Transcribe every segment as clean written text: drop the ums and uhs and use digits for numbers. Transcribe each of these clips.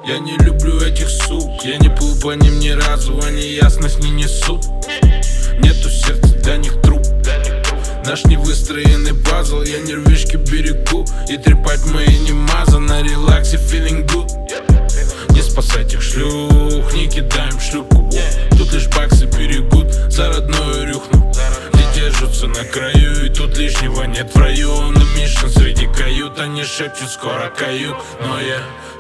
Я не люблю этих сук, я не плыл по ним ни разу, они ясность не несут. Нету сердца, для них труп. Наш невыстроенный пазл, я нервишки берегу. И трепать мои не маза, на релаксе feeling good. Не спасать их шлюх, не кидаем шлюпку. Тут лишь баксы берегут, за родную рюхну. Где держатся на краю, и тут лишнего нет в раю. На Мишин среди кают, они шепчут скоро кают. Но я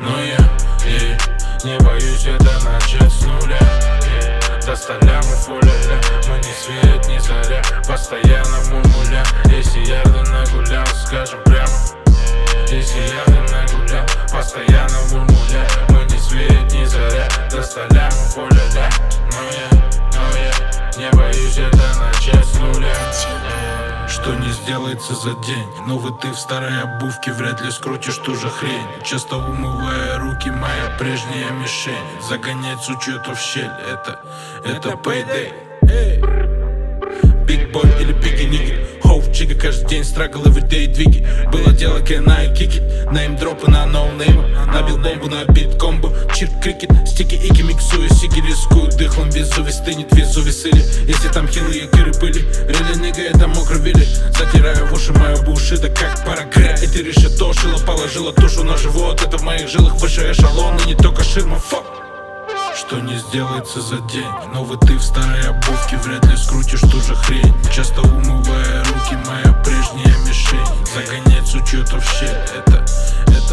не боюсь это начать с нуля. Доставляем и фуля-ля, мы ни свет, ни заря, постоянно мумуля. Если ярко нагулял, скажем прямо. Если ярко нагулял, постоянно мумуля. Мы ни свет, ни заря, доставляем и фуля-ля. Но я не боюсь это начать с нуля. Что не сделается за день. Новый ты в старой обувке, вряд ли скрутишь ту же хрень. Часто умывая руки, моя прежняя мишень. Загонять с учету в щель, это payday. Big boy или biggie nigga, хоув чига, каждый день страгл, everyday двиги. Было дело, can I kick it, неймдропы на ноунейма. Набил бомбу на бит комбо, чирк крикет, стики ики миксую, сиги рискую. Дыхлом Везуви стынет, Везуви сыли. Если там хилые гиры пыли, рели нига, это мокро вилли. Затираю в уши мою буши, да как парагра. И ты решетошила, положила тушу на живот. Это в моих жилах выше эшелон, и не только ширма, фак. Что не сделается за день. Новый ты в старой обувке, вряд ли скрутишь ту же хрень. Часто умывая руки, моя прежняя мишень. Загонять с учету в щель, это